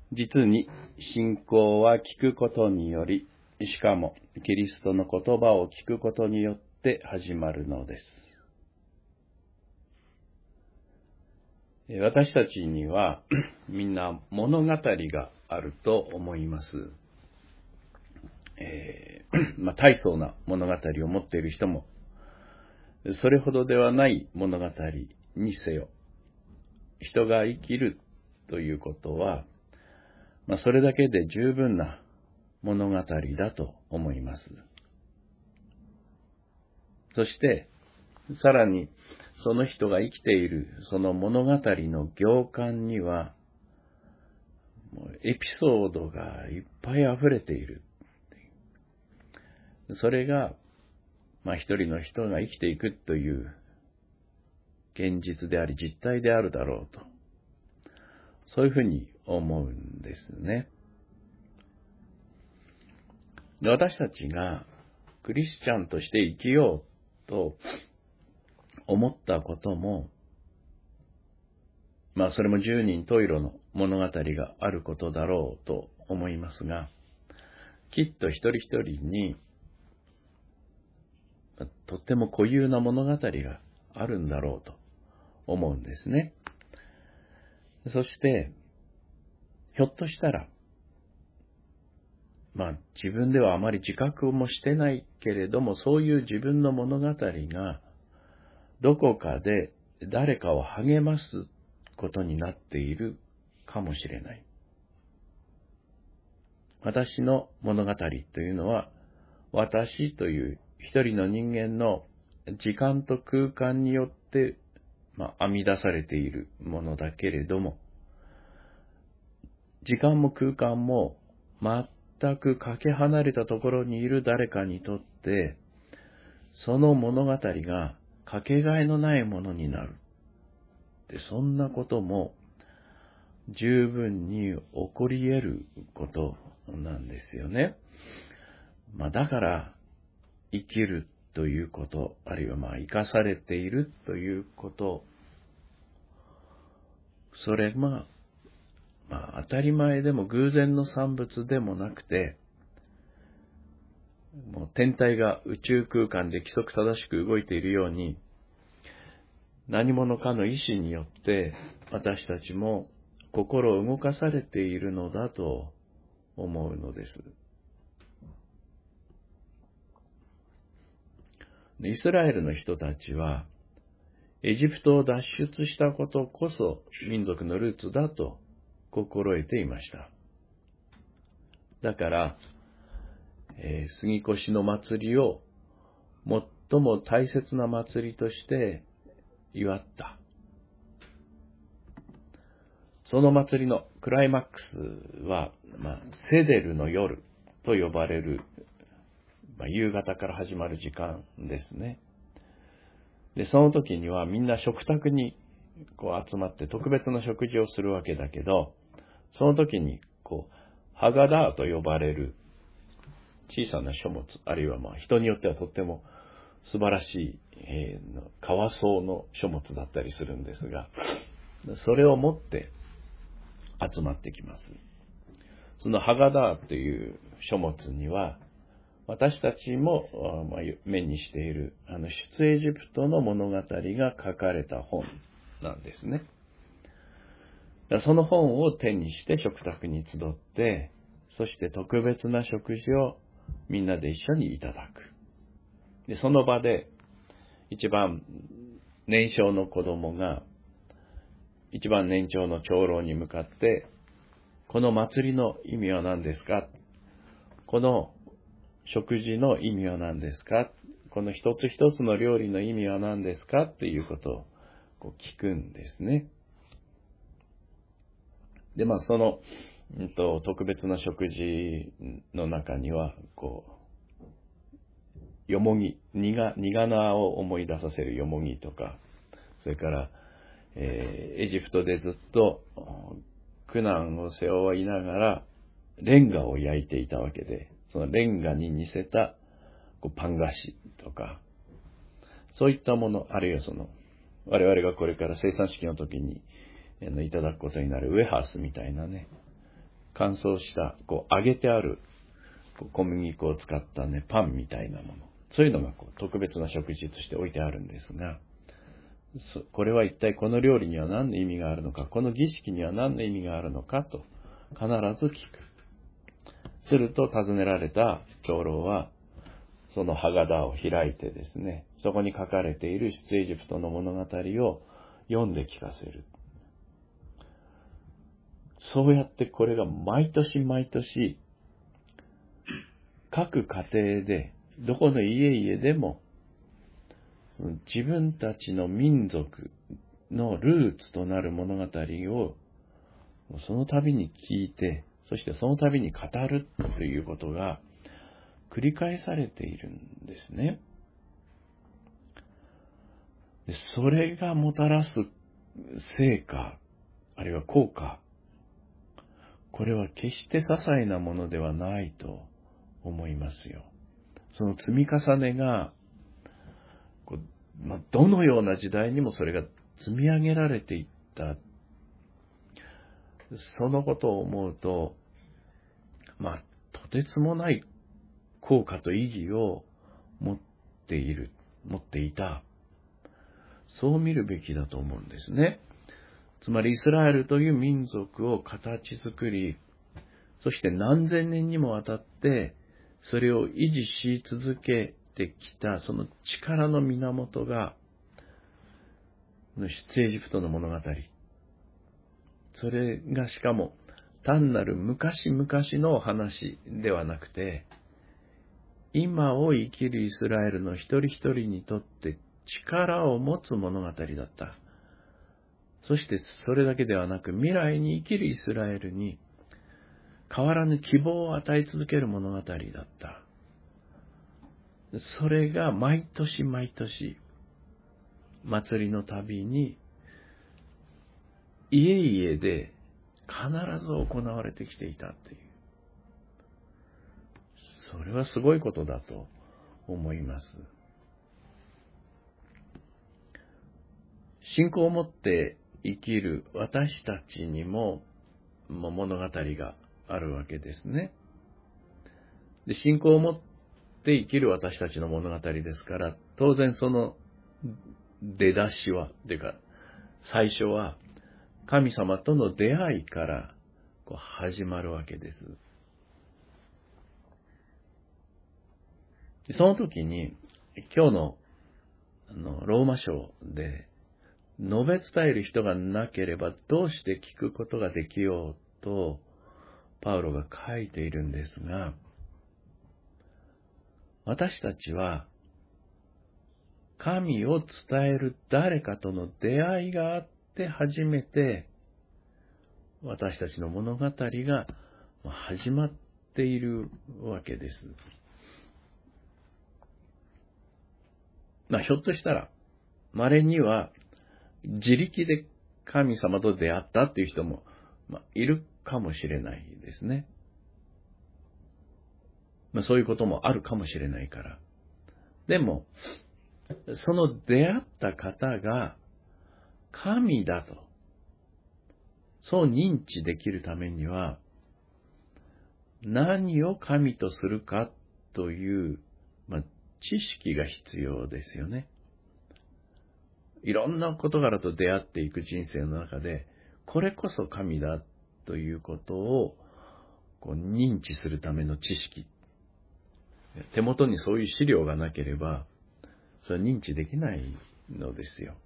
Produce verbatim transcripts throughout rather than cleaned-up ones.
実に信仰は聞くことにより、しかもキリストの言葉を聞くことによって始まるのです。私たちにはみんな物語があると思います。えーまあ、大層な物語を持っている人も、それほどではない物語にせよ、人が生きるということは、まあ、それだけで十分な物語だと思います。そして、さらにその人が生きているその物語の行間には、もうエピソードがいっぱい溢れている。それが、まあ一人の人が生きていくという現実であり実態であるだろうと。そういうふうに思うんですね。で、私たちがクリスチャンとして生きようと思ったことも、まあそれも十人十色の物語があることだろうと思いますが、きっと一人一人にとっても固有な物語があるんだろうと思うんですね。そして、ひょっとしたら、まあ自分ではあまり自覚もしてないけれども、そういう自分の物語がどこかで誰かを励ますことになっているかもしれない。私の物語というのは、私という一人の人間の時間と空間によって、まあ、編み出されているものだけれども、時間も空間も全くかけ離れたところにいる誰かにとって、その物語がかけがえのないものになる。で、そんなことも十分に起こり得ることなんですよね。まあ、だから生きるということ、あるいはまあ生かされているということ、それが、まあ、当たり前でも偶然の産物でもなくて、もう天体が宇宙空間で規則正しく動いているように、何者かの意志によって私たちも心を動かされているのだと思うのです。イスラエルの人たちはエジプトを脱出したことこそ民族のルーツだと心得ていました。だから、えー、杉越の祭りを最も大切な祭りとして祝った。その祭りのクライマックスは、まあ、セデルの夜と呼ばれる、まあ、夕方から始まる時間ですね。で、その時にはみんな食卓にこう集まって特別な食事をするわけだけど、その時にこうハガダーと呼ばれる小さな書物、あるいはまあ人によってはとっても素晴らしい、えー、川草の書物だったりするんですが、それを持って集まってきます。そのハガダーという書物には、私たちも目にしているあの出エジプトの物語が書かれた本なんですね。その本を手にして食卓に集って、そして特別な食事をみんなで一緒にいただく。で、その場で一番年少の子供が一番年長の長老に向かって、この祭りの意味は何ですか？この食事の意味は何ですか？この一つ一つの料理の意味は何ですか？っていうことをこう聞くんですね。で、まあその、うんと、特別な食事の中には、こう、よもぎ、にが、にがなを思い出させるよもぎとか、それから、えー、エジプトでずっと苦難を背負いながら、レンガを焼いていたわけで、そのレンガに似せたこうパン菓子とか、そういったもの、あるいはその、我々がこれから生産式の時にいただくことになるウエハースみたいなね、 乾燥した、こう揚げてある小麦粉を使ったね、パンみたいなもの。そういうのがこう特別な食事として置いてあるんですが、これは一体この料理には何の意味があるのか、この儀式には何の意味があるのかと必ず聞く。すると尋ねられた長老は、そのハガダを開いてですね、そこに書かれている出エジプトの物語を読んで聞かせる。そうやってこれが毎年毎年、各家庭で、どこの家々でも、その自分たちの民族のルーツとなる物語を、その度に聞いて、そしてその度に語るということが繰り返されているんですね。それがもたらす成果、あるいは効果、これは決して些細なものではないと思いますよ。その積み重ねが、こうまあ、どのような時代にもそれが積み上げられていった。そのことを思うと、まあ、とてつもない効果と意義を持っている、持っていた。そう見るべきだと思うんですね。つまりイスラエルという民族を形作り、そして何千年にもわたってそれを維持し続けてきたその力の源が出エジプトの物語。それがしかも単なる昔々の話ではなくて、今を生きるイスラエルの一人一人にとって力を持つ物語だった。そしてそれだけではなく、未来に生きるイスラエルに変わらぬ希望を与え続ける物語だった。それが毎年毎年、祭りのたびに、家々で必ず行われてきていたっていう。それはすごいことだと思います。信仰を持って生きる私たちにも物語があるわけですね。で、信仰を持って生きる私たちの物語ですから、当然その出だしは、というか最初は神様との出会いからこう始まるわけです。その時に今日のあのローマ書で述べ伝える人がなければどうして聞くことができようとパウロが書いているんですが、私たちは神を伝える誰かとの出会いがあって初めて私たちの物語が始まっているわけです。まあ、ひょっとしたら稀には自力で神様と出会ったっていう人も、まあ、いるかもしれないですね。まあ、そういうこともあるかもしれないから。でも、その出会った方が神だと、そう認知できるためには、何を神とするかという、まあ、知識が必要ですよね。いろんな事柄と出会っていく人生の中で、これこそ神だということをこう認知するための知識。手元にそういう資料がなければ、それは認知できないのですよ。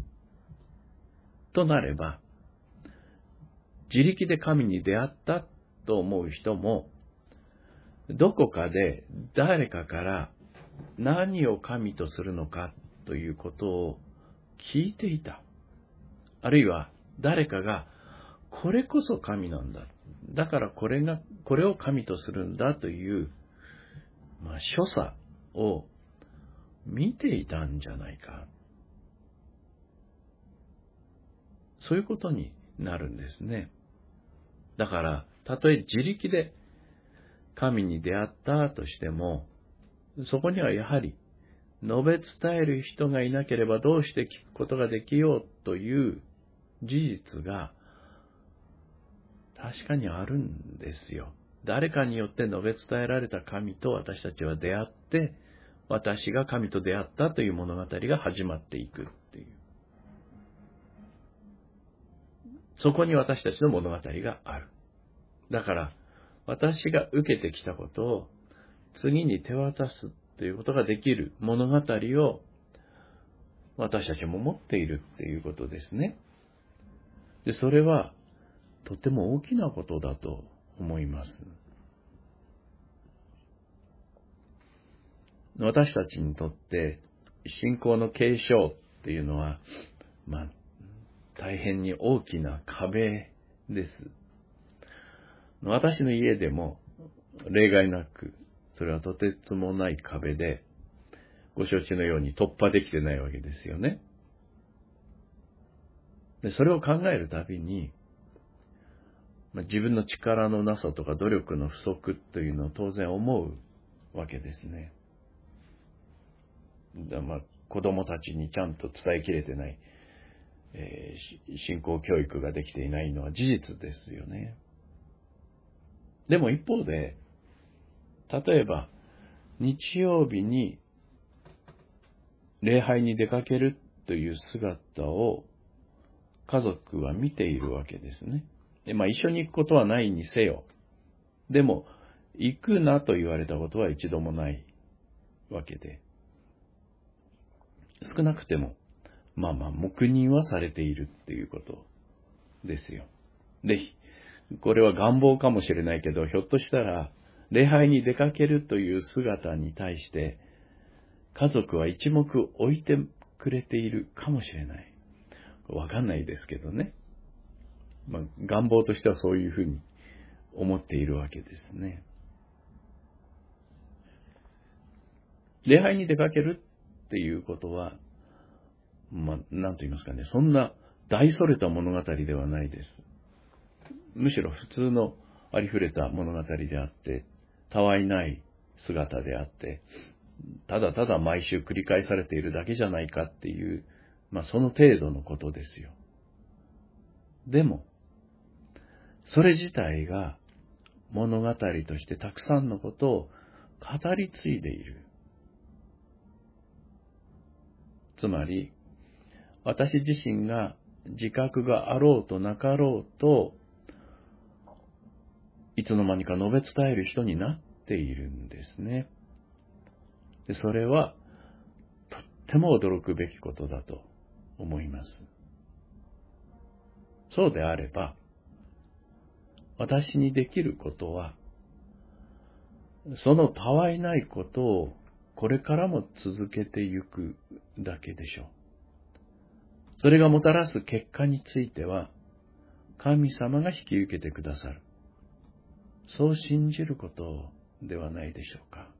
となれば、自力で神に出会ったと思う人も、どこかで誰かから何を神とするのかということを聞いていた。あるいは誰かがこれこそ神なんだ。だからこれが、これを神とするんだという、まあ、所作を見ていたんじゃないか。そういうことになるんですね。だから、たとえ自力で神に出会ったとしても、そこにはやはり述べ伝える人がいなければどうして聞くことができようという事実が確かにあるんですよ。誰かによって述べ伝えられた神と私たちは出会って、私が神と出会ったという物語が始まっていくっていう。そこに私たちの物語がある。だから、私が受けてきたことを次に手渡すということができる物語を私たちも持っているっていうことですね。で、それはとても大きなことだと思います。私たちにとって信仰の継承っていうのは、まあ、大変に大きな壁です。私の家でも例外なく、それはとてつもない壁で、ご承知のように突破できてないわけですよね。で、それを考えるたびに、まあ、自分の力のなさとか努力の不足というのを当然思うわけですね。だまあ、子供たちにちゃんと伝えきれてない、えー、信仰教育ができていないのは事実ですよね。でも一方で、例えば日曜日に礼拝に出かけるという姿を家族は見ているわけですね。で、まあ一緒に行くことはないにせよ。でも、行くなと言われたことは一度もないわけで。少なくても、まあまあ黙認はされているっていうことですよ。で、これは願望かもしれないけど、ひょっとしたら、礼拝に出かけるという姿に対して、家族は一目置いてくれているかもしれない。わかんないですけどね。まあ、願望としてはそういうふうに思っているわけですね。礼拝に出かけるっていうことは、まあ、なんと言いますかね、そんな大それた物語ではないです。むしろ普通のありふれた物語であって、たわいない姿であって、ただただ毎週繰り返されているだけじゃないかっていう、まあその程度のことですよ。でも、それ自体が物語としてたくさんのことを語り継いでいる。つまり、私自身が自覚があろうとなかろうと、いつの間にか述べ伝える人になっているんですね。で、それは、とっても驚くべきことだと思います。そうであれば、私にできることは、そのたわいないことをこれからも続けてゆくだけでしょう。それがもたらす結果については、神様が引き受けてくださる。そう信じることではないでしょうか。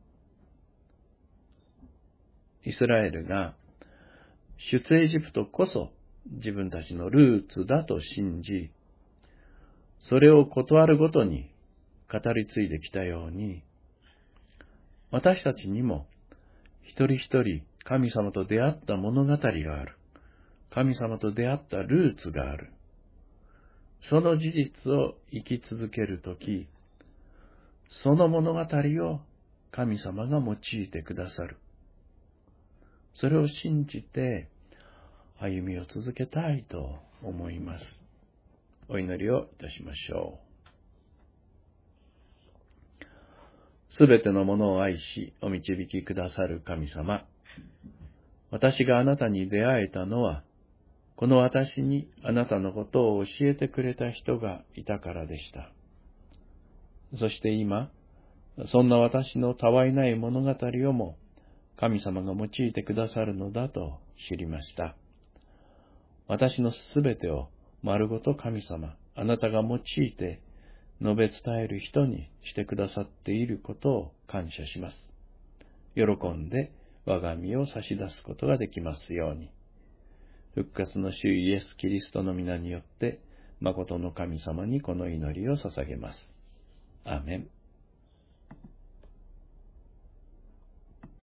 イスラエルが出エジプトこそ自分たちのルーツだと信じ、それを断るごとに語り継いできたように、私たちにも一人一人神様と出会った物語がある。神様と出会ったルーツがある。その事実を生き続けるとき、その物語を神様が用いてくださる。それを信じて歩みを続けたいと思います。お祈りをいたしましょう。すべてのものを愛し、お導きくださる神様。私があなたに出会えたのは、この私にあなたのことを教えてくれた人がいたからでした。そして今、そんな私のたわいない物語をも神様が用いてくださるのだと知りました。私のすべてを丸ごと神様、あなたが用いて述べ伝える人にしてくださっていることを感謝します。喜んで我が身を差し出すことができますように。復活の主イエス・キリストの皆によって、誠の神様にこの祈りを捧げます。アーメン。